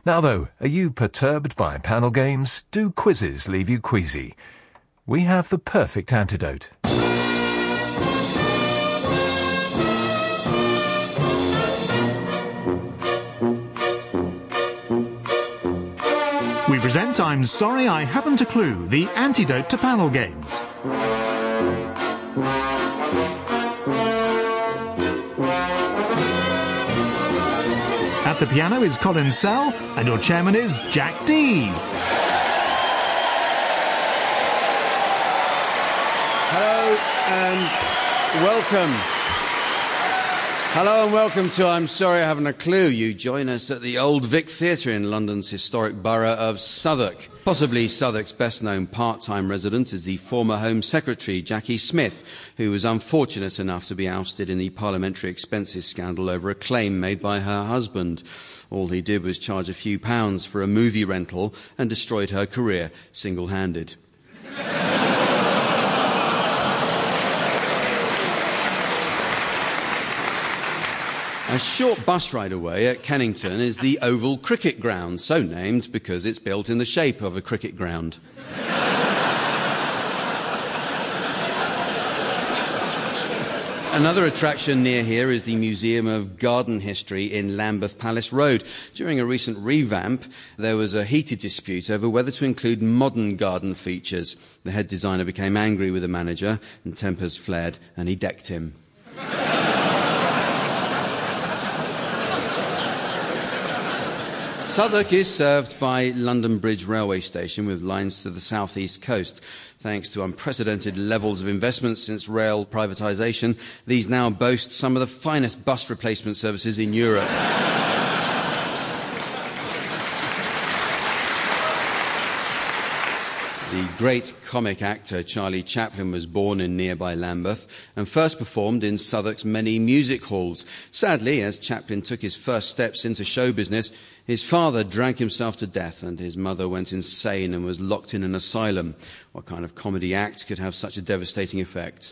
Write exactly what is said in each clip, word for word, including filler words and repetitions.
Now though, are you perturbed by panel games? Do quizzes leave you queasy? We have the perfect antidote. We present I'm Sorry I Haven't a Clue, the antidote to panel games. At the piano is Colin Sell, and your chairman is Jack Dee. Hello and welcome. Hello and welcome to I'm Sorry I Haven't a Clue. You join us at the Old Vic Theatre in London's historic borough of Southwark. Possibly Southwark's best-known part-time resident is the former Home Secretary, Jackie Smith, who was unfortunate enough to be ousted in the parliamentary expenses scandal over a claim made by her husband. All he did was charge a few pounds for a movie rental and destroyed her career single-handed. A short bus ride away at Kennington is the Oval Cricket Ground, so named because it's built in the shape of a cricket ground. Another attraction near here is the Museum of Garden History in Lambeth Palace Road. During a recent revamp, there was a heated dispute over whether to include modern garden features. The head designer became angry with the manager, and tempers flared, and he decked him. Southwark is served by London Bridge Railway Station with lines to the south-east coast. Thanks to unprecedented levels of investment since rail privatisation, these now boast some of the finest bus replacement services in Europe. The great comic actor Charlie Chaplin was born in nearby Lambeth and first performed in Southwark's many music halls. Sadly, as Chaplin took his first steps into show business, his father drank himself to death and his mother went insane and was locked in an asylum. What kind of comedy act could have such a devastating effect?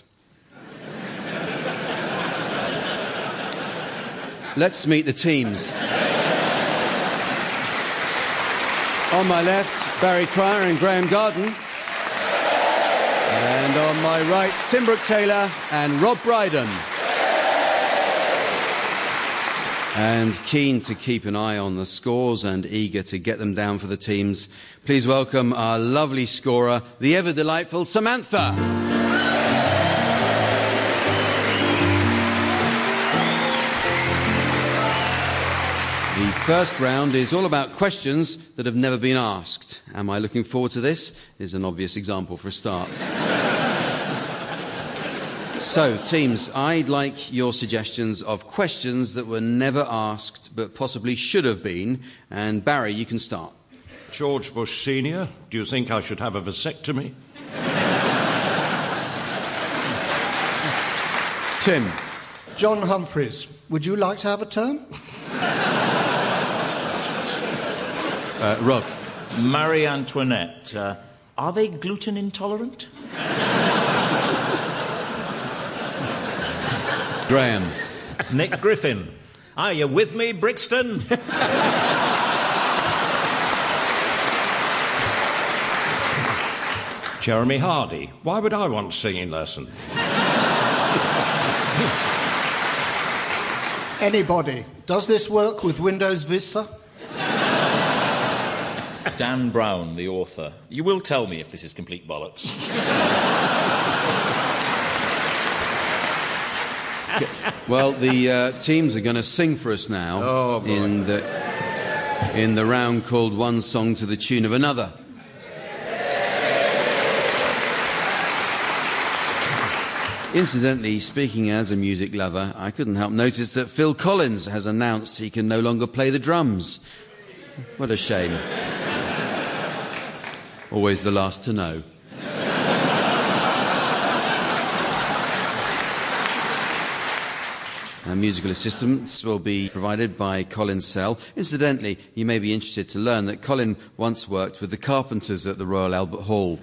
Let's meet the teams. On my left, Barry Cryer and Graham Garden. And on my right, Tim Brooke-Taylor and Rob Brydon. And keen to keep an eye on the scores and eager to get them down for the teams, please welcome our lovely scorer, the ever-delightful Samantha. The first round is all about questions that have never been asked. Am I looking forward to this? Is an obvious example for a start. So, teams, I'd like your suggestions of questions that were never asked but possibly should have been. And Barry, you can start. George Bush Senior, do you think I should have a vasectomy? Tim. John Humphreys, would you like to have a turn? Uh, Rob. Marie Antoinette, uh, are they gluten intolerant? Graham. Nick Griffin, are you with me, Brixton? Jeremy Hardy, why would I want a singing lesson? Anybody. Does this work with Windows Vista? Dan Brown, the author. You will tell me if this is complete bollocks. Well, the uh, teams are going to sing for us now oh, boy. in the in the round called One Song to the Tune of Another. Incidentally, speaking as a music lover, I couldn't help notice that Phil Collins has announced he can no longer play the drums. What a shame. Always the last to know. Our musical assistance will be provided by Colin Sell. Incidentally, you may be interested to learn that Colin once worked with the Carpenters at the Royal Albert Hall.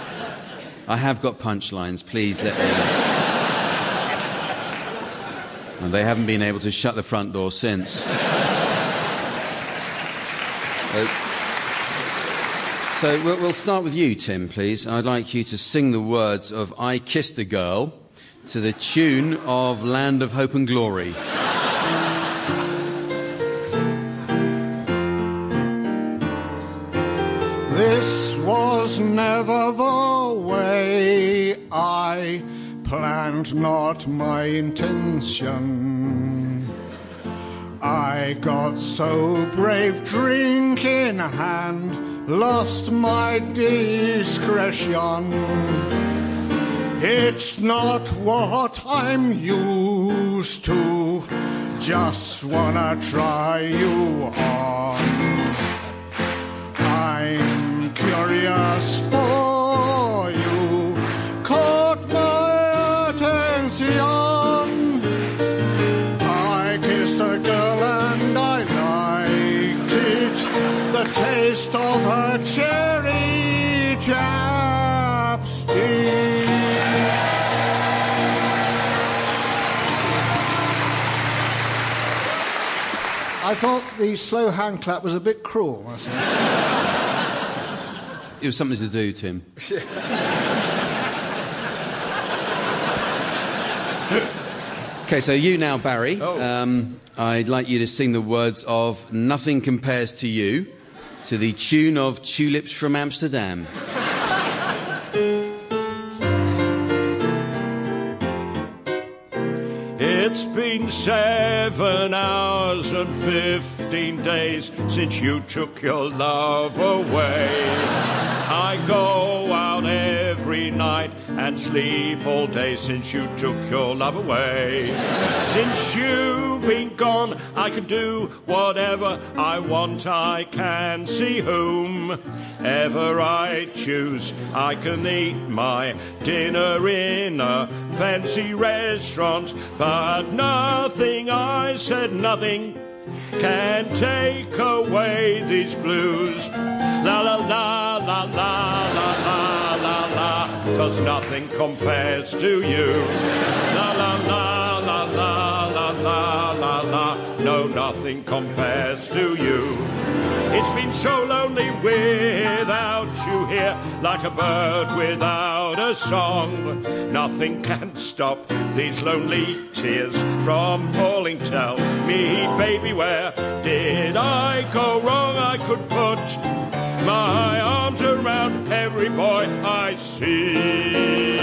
I have got punchlines, please let me know. And they haven't been able to shut the front door since. uh, so we'll, we'll start with you, Tim, please. I'd like you to sing the words of I Kissed a Girl to the tune of Land of Hope and Glory. This was never the way I planned, not my intention. I got so brave, drink in hand, lost my discretion. It's not what I'm used to, just wanna try you on. I'm curious for you, caught my attention. I kissed a girl and I liked it, the taste of her cherry chapstick. I thought the slow hand clap was a bit cruel. It was something to do, Tim. OK, so you now, Barry. Oh. Um, I'd like you to sing the words of Nothing Compares to You to the tune of Tulips from Amsterdam. It's been seven hours and fifteen days since you took your love away. I go out every night and sleep all day since you took your love away. Since you've been gone, I can do whatever I want. I can see whom ever I choose. I can eat my dinner in a fancy restaurant, but nothing, I said nothing, can take away these blues. La la la la la la la la la, 'cause nothing compares to you. La la la la la la la la la, no, nothing compares to you. It's been so lonely without you here, like a bird without a song. Nothing can stop these lonely tears from falling. Tell me, baby, where did I go wrong? I could put my arms around every boy I see.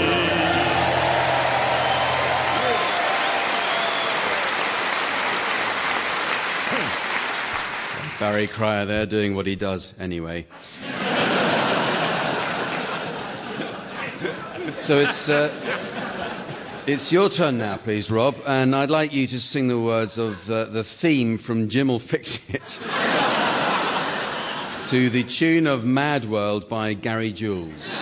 Barry Cryer there doing what he does anyway. So it's uh, it's your turn now, please, Rob, and I'd like you to sing the words of the, the theme from Jim'll Fix It to the tune of Mad World by Gary Jules.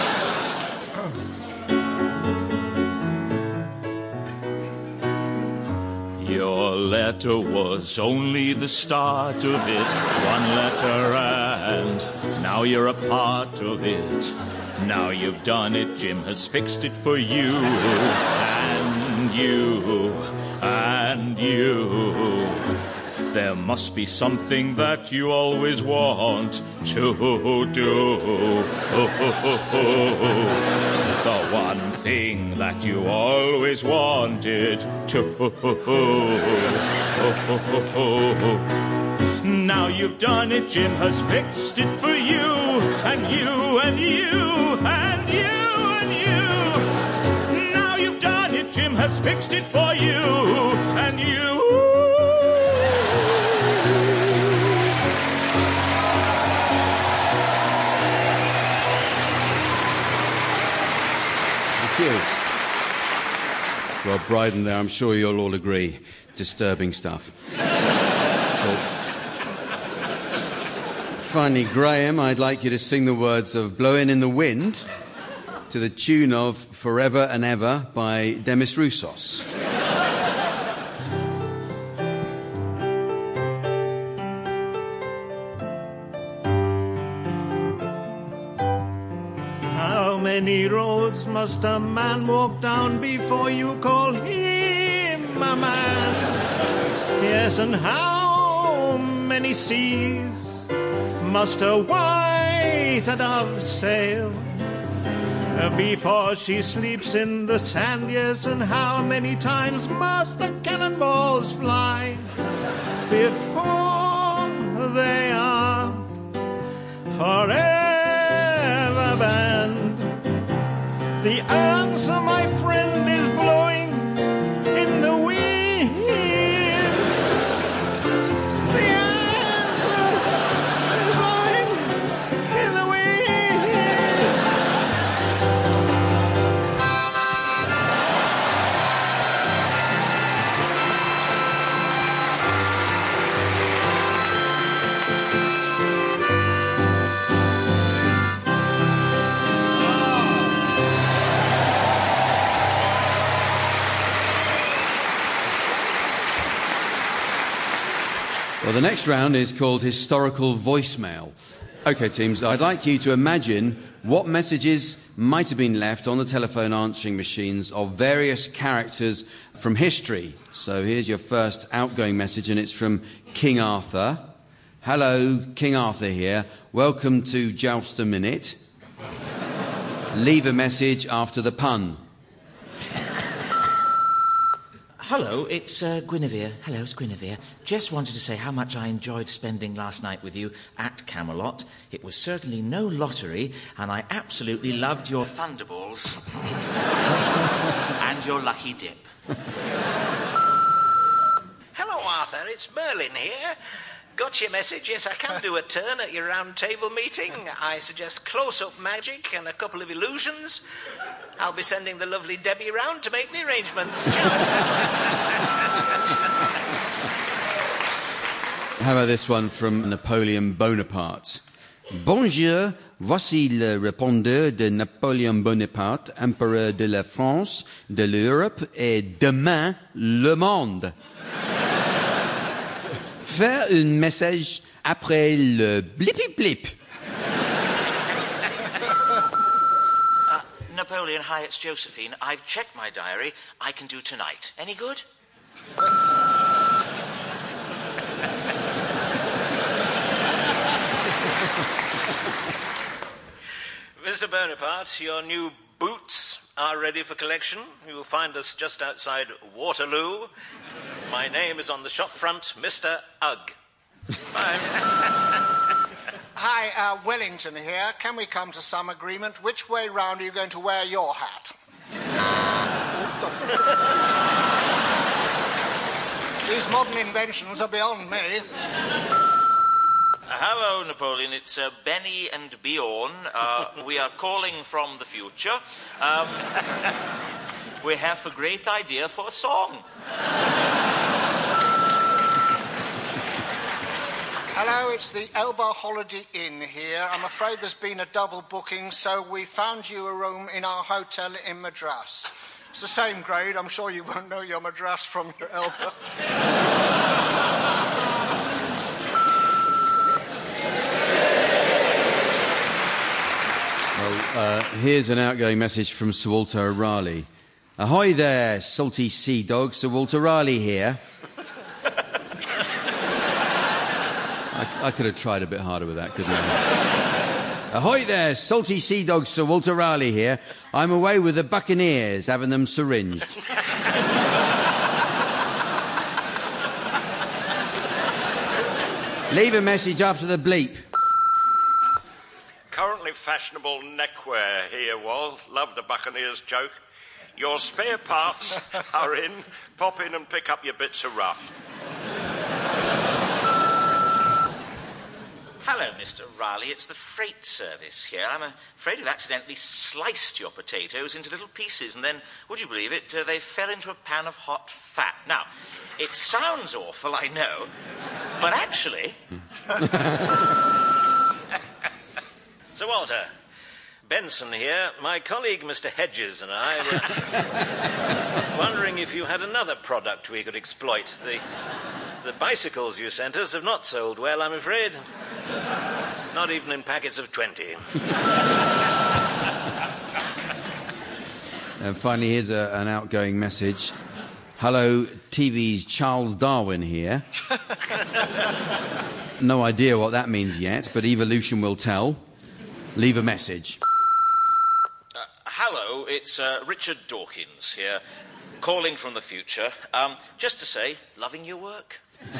Your letter was only the start of it, one letter, and now you're a part of it. Now you've done it, Jim has fixed it for you, and you, and you. There must be something that you always want to do. The one thing that you always wanted to. Now you've done it, Jim has fixed it for you, and you, and you, and you, and you. Now you've done it, Jim has fixed it for you, and you. Thank you. Rob Brydon there, I'm sure you'll all agree. Disturbing stuff. So, finally, Graham, I'd like you to sing the words of Blowin' in the Wind to the tune of Forever and Ever by Demis Roussos. How many roads must a man walk down before you call him a man? Yes, and how many seas must a white dove sail before she sleeps in the sand? Yes, and how many times must the cannonballs fly before they are forever banned? The answer, my friend, is blowing in the wind. The answer is blowing in the wind. Well, the next round is called Historical Voicemail. OK, teams, I'd like you to imagine what messages might have been left on the telephone answering machines of various characters from history. So here's your first outgoing message, and it's from King Arthur. Hello, King Arthur here. Welcome to Joust a Minute. Leave a message after the pun. Hello, it's uh, Guinevere. Hello, it's Guinevere. Just wanted to say how much I enjoyed spending last night with you at Camelot. It was certainly no lottery, and I absolutely loved your thunderballs and your lucky dip. Hello, Arthur. It's Merlin here. Got your message? Yes, I can do a turn at your round table meeting. I suggest close-up magic and a couple of illusions. I'll be sending the lovely Debbie round to make the arrangements. How about this one from Napoleon Bonaparte? Bonjour, voici le répondeur de Napoléon Bonaparte, empereur de la France, de l'Europe et demain le monde. Faire un message après le blip-blip. Uh, Napoleon, hi, it's Josephine. I've checked my diary. I can do tonight. Any good? Mister Bonaparte, your new boots are ready for collection. You will find us just outside Waterloo. My name is on the shop front, Mister Ugg. Bye. Hi, uh, Wellington here. Can we come to some agreement? Which way round are you going to wear your hat? These modern inventions are beyond me. Uh, hello, Napoleon. It's uh, Benny and Bjorn. Uh, we are calling from the future. Um, we have a great idea for a song. Hello, it's the Elba Holiday Inn here. I'm afraid there's been a double booking, so we found you a room in our hotel in Madras. It's the same grade. I'm sure you won't know your Madras from your Elba. Well, uh, here's an outgoing message from Sir Walter Raleigh. Ahoy there, salty sea dog. Sir Walter Raleigh here. I, I could have tried a bit harder with that, couldn't I? Ahoy there, salty sea dog. Sir Walter Raleigh here. I'm away with the Buccaneers, having them syringed. Leave a message after the bleep. Currently fashionable neckwear here, Wal. Love the Buccaneers joke. Your spare parts are in. Pop in and pick up your bits of rough. Hello, Mister Raleigh. It's the freight service here. I'm afraid I've accidentally sliced your potatoes into little pieces, and then, would you believe it, uh, they fell into a pan of hot fat. Now, it sounds awful, I know, but actually... Sir Walter, Benson here. My colleague, Mister Hedges, and I were wondering if you had another product we could exploit. The, the bicycles you sent us have not sold well, I'm afraid. Not even in packets of twenty. And finally, here's a, an outgoing message. Hello, T V's Charles Darwin here. No idea what that means yet, but evolution will tell. Leave a message. Uh, hello, it's uh, Richard Dawkins here, calling from the future. Um, just to say, loving your work.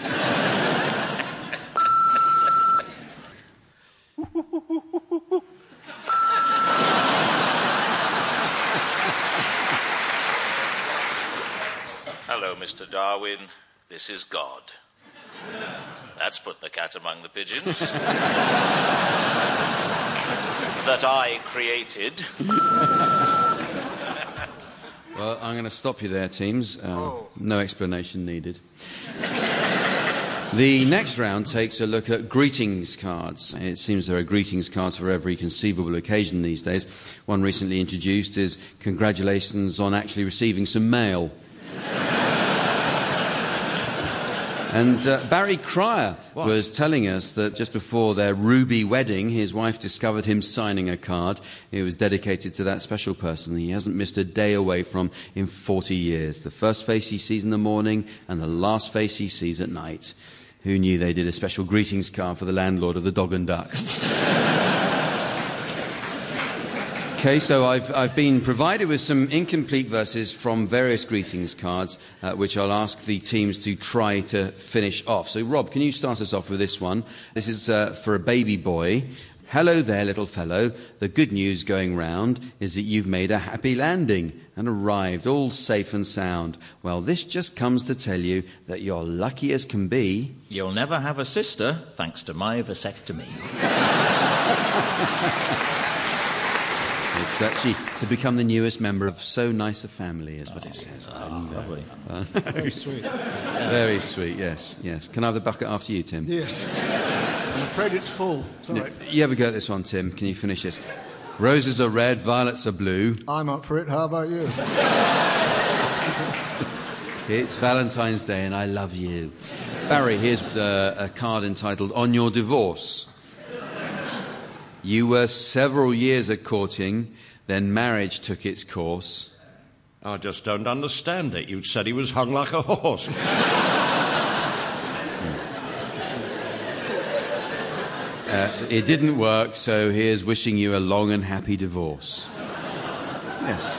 Hello, Mister Darwin. This is God. That's put the cat among the pigeons. That I created. Well, I'm going to stop you there, teams. Uh, oh. No explanation needed. The next round takes a look at greetings cards. It seems there are greetings cards for every conceivable occasion these days. One recently introduced is congratulations on actually receiving some mail. And uh, Barry Cryer what? was telling us that just before their ruby wedding, his wife discovered him signing a card. It was dedicated to that special person he hasn't missed a day away from in forty years. The first face he sees in the morning and the last face he sees at night. Who knew they did a special greetings card for the landlord of the Dog and Duck? Okay, so I've, I've been provided with some incomplete verses from various greetings cards, uh, which I'll ask the teams to try to finish off. So, Rob, can you start us off with this one? This is uh, for a baby boy. Hello there, little fellow. The good news going round is that you've made a happy landing and arrived all safe and sound. Well, this just comes to tell you that you're lucky as can be. You'll never have a sister, thanks to my vasectomy. It's actually to become the newest member of so nice a family, is what oh, it says. Oh, lovely. Uh, Very sweet. Very sweet, yes, yes. Can I have the bucket after you, Tim? Yes. I'm afraid it's full. Sorry. You have a go at this one, Tim. Can you finish this? Roses are red, violets are blue. I'm up for it. How about you? It's Valentine's Day and I love you. Barry, here's uh, a card entitled On Your Divorce. You were several years at courting, then marriage took its course. I just don't understand it. You said he was hung like a horse. uh, it didn't work, so here's wishing you a long and happy divorce. Yes.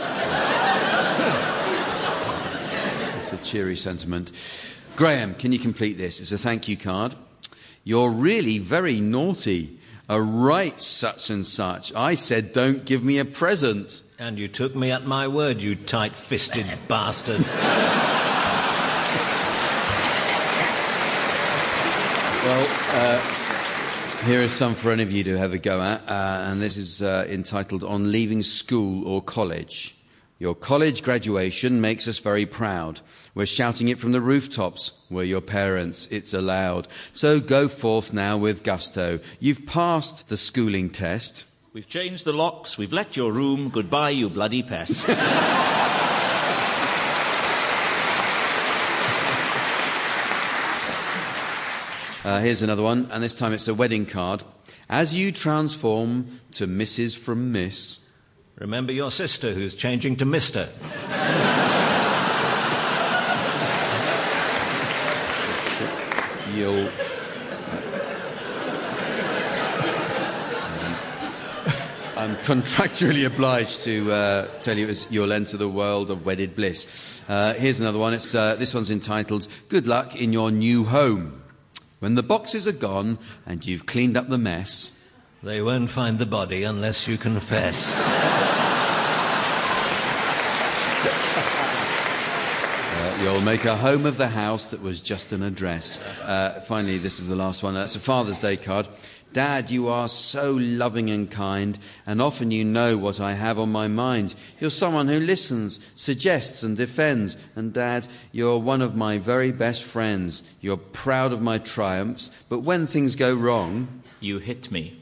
It's a cheery sentiment. Graham, can you complete this? It's a thank you card. You're really very naughty. A right such and such. I said, don't give me a present. And you took me at my word, you tight-fisted bastard. Well, uh, here is some for any of you to have a go at, uh, and this is uh, entitled On Leaving School or College. Your college graduation makes us very proud. We're shouting it from the rooftops. We're your parents. It's allowed. So go forth now with gusto. You've passed the schooling test. We've changed the locks. We've let your room. Goodbye, you bloody pest. uh, here's another one, and this time it's a wedding card. As you transform to Missus from Miss... Remember your sister who's changing to Mister You'll... I'm contractually obliged to uh, tell you as you'll enter the world of wedded bliss. Uh, here's another one. It's, uh, this one's entitled, Good Luck in Your New Home. When the boxes are gone and you've cleaned up the mess... They won't find the body unless you confess. uh, you'll make a home of the house that was just an address. Uh, finally, this is the last one. That's a Father's Day card. Dad, you are so loving and kind, and often you know what I have on my mind. You're someone who listens, suggests and defends. And Dad, you're one of my very best friends. You're proud of my triumphs, but when things go wrong... You hit me.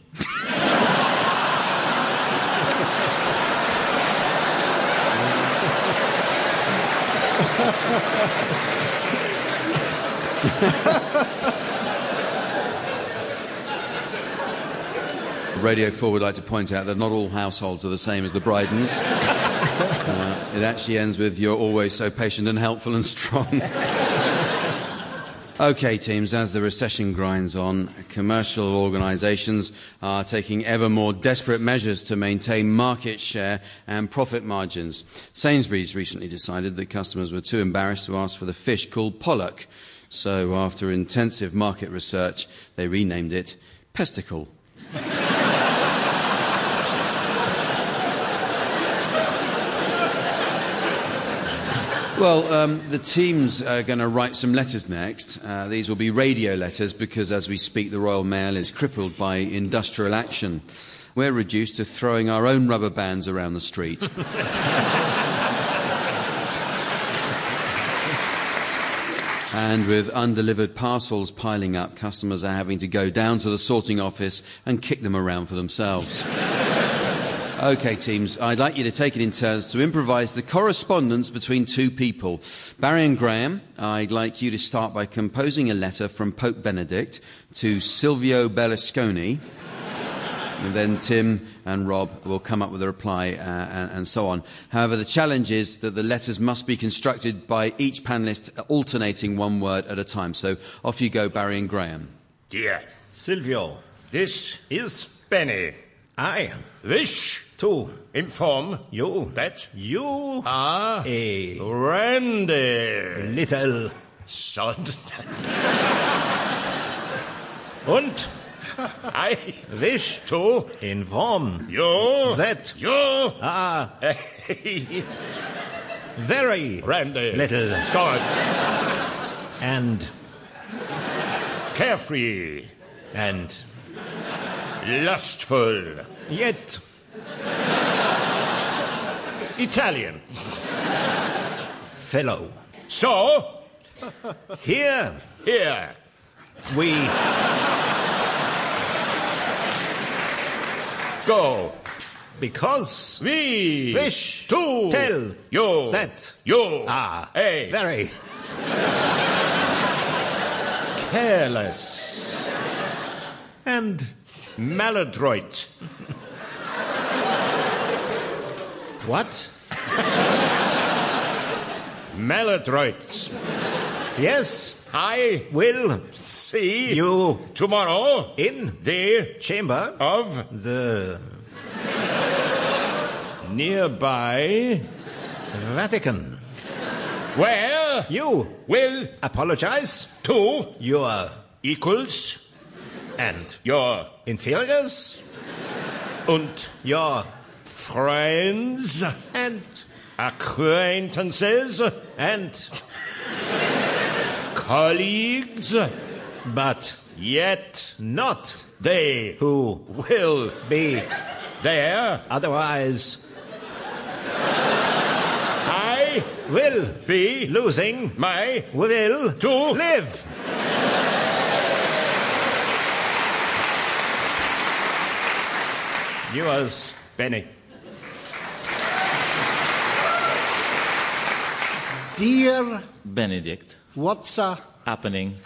Radio four would like to point out that not all households are the same as the Brydens. uh, It actually ends with, "You're always so patient and helpful and strong." OK, teams, as the recession grinds on, commercial organisations are taking ever more desperate measures to maintain market share and profit margins. Sainsbury's recently decided that customers were too embarrassed to ask for the fish called pollock. So after intensive market research, they renamed it Pesticle. Well, um, the teams are going to write some letters next. Uh, these will be radio letters because, as we speak, the Royal Mail is crippled by industrial action. We're reduced to throwing our own rubber bands around the street. And with undelivered parcels piling up, customers are having to go down to the sorting office and kick them around for themselves. OK, teams, I'd like you to take it in turns to improvise the correspondence between two people. Barry and Graham, I'd like you to start by composing a letter from Pope Benedict to Silvio Berlusconi. And then Tim and Rob will come up with a reply, uh, and, and so on. However, the challenge is that the letters must be constructed by each panellist alternating one word at a time. So off you go, Barry and Graham. Dear Silvio, this is Benny. I Wish to inform you that you are a Randy little son. und I wish to inform you that you are a very Randy little son and carefree and lustful yet Italian fellow. So Here here we go because we wish to tell you that you are a very careless and maladroit. what? Maladroits. Yes, I will see you tomorrow in the chamber of the nearby Vatican. where You will apologize to your equals and your inferiors, und your friends and acquaintances and colleagues, but yet not they who will be there. otherwise I will be losing my will to live. Yours, Benny. Dear Benedict, what's uh, happening.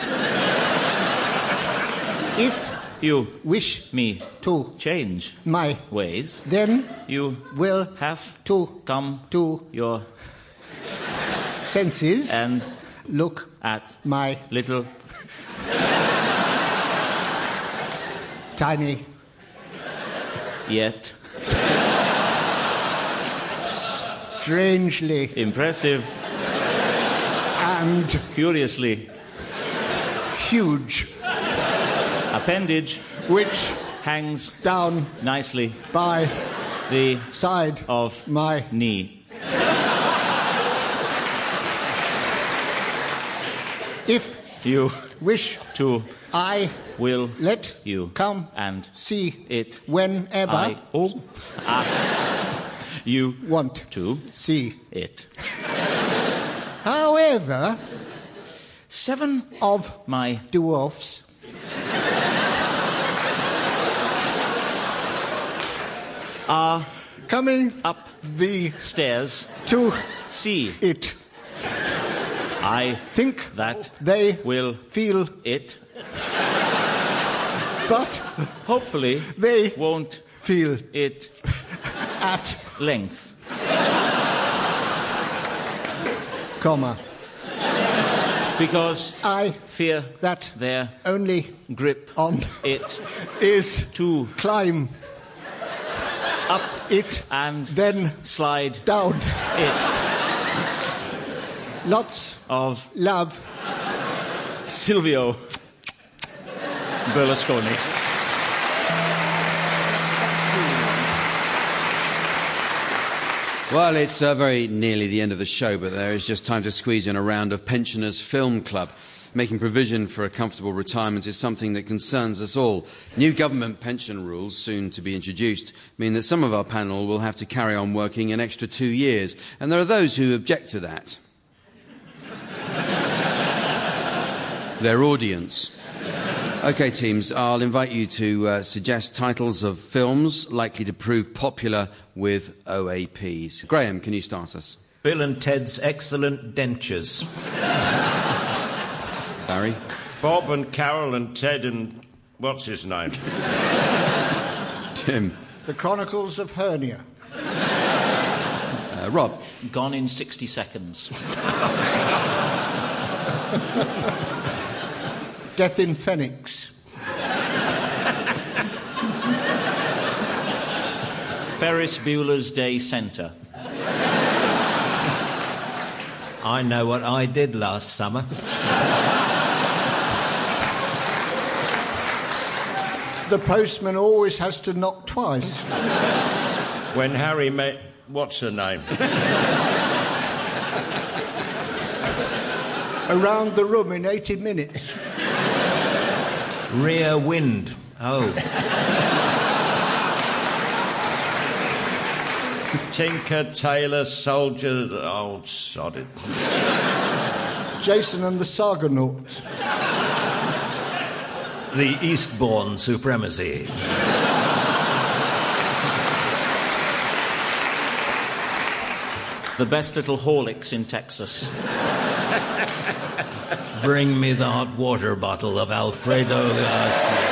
if You wish me to change my ways. then You will have to come to your senses and look at my little tiny yet strangely impressive and curiously huge appendage which hangs down nicely by the side of my knee. if You wish to I will let you come and see it whenever I oh ah, you want to see it. however Seven of my dwarfs are coming up the stairs to see it I think that they will feel it but hopefully they won't feel it at length. comma. Because I fear that their only grip on it is to climb up it and then slide down it. Lots of love. Silvio Berlusconi. Well, it's uh, very nearly the end of the show, but there is just time to squeeze in a round of Pensioners Film Club. Making provision for a comfortable retirement is something that concerns us all. New government pension rules, soon to be introduced, mean that some of our panel will have to carry on working an extra two years, and there are those who object to that. Their audience. OK, teams, I'll invite you to uh, suggest titles of films likely to prove popular with O A Ps. Graham, can you start us? Bill and Ted's Excellent Dentures. Barry? Bob and Carol and Ted and... what's his name? Tim? The Chronicles of Hernia. Uh, Rob? Gone in sixty seconds. Death in Phoenix. Ferris Bueller's Day Centre. I Know What I Did Last Summer. The postman always has to knock twice. When Harry met... what's her name? Around the room in eighty minutes. Rear Wind. Oh. Tinker, Tailor, Soldier... oh, sod it. Jason and the Sargonauts. The Eastbourne Supremacy. The Best Little Horlicks in Texas. Bring me the hot water bottle of Alfredo Garcia.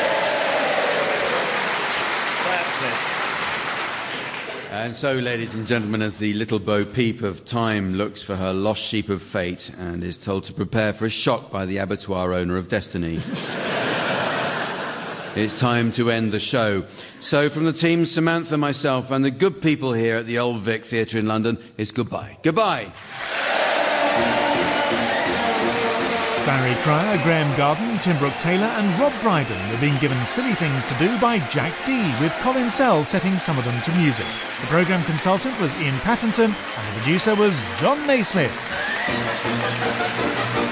And so, ladies and gentlemen, as the little Bo Peep of time looks for her lost sheep of fate and is told to prepare for a shock by the abattoir owner of destiny, it's time to end the show. So from the team, Samantha, myself and the good people here at the Old Vic Theatre in London, it's goodbye. Goodbye. Barry Cryer, Graham Garden, Tim Brooke-Taylor and Rob Brydon are being given silly things to do by Jack D, with Colin Sell setting some of them to music. The programme consultant was Ian Pattinson and the producer was John Naismith.